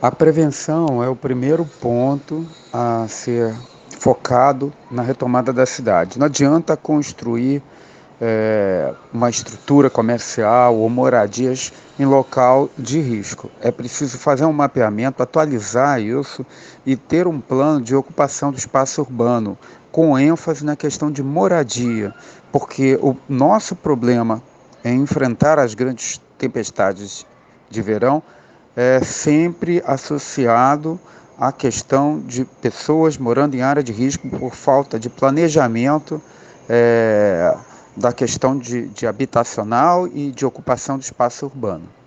A prevenção é o primeiro ponto a ser focado na retomada da cidade. Não adianta construir uma estrutura comercial ou moradias em local de risco. É preciso fazer um mapeamento, atualizar isso e ter um plano de ocupação do espaço urbano, com ênfase na questão de moradia, porque o nosso problema é enfrentar as grandes tempestades de verão é sempre associado à questão de pessoas morando em área de risco por falta de planejamento, é, da questão de habitacional e de ocupação do espaço urbano.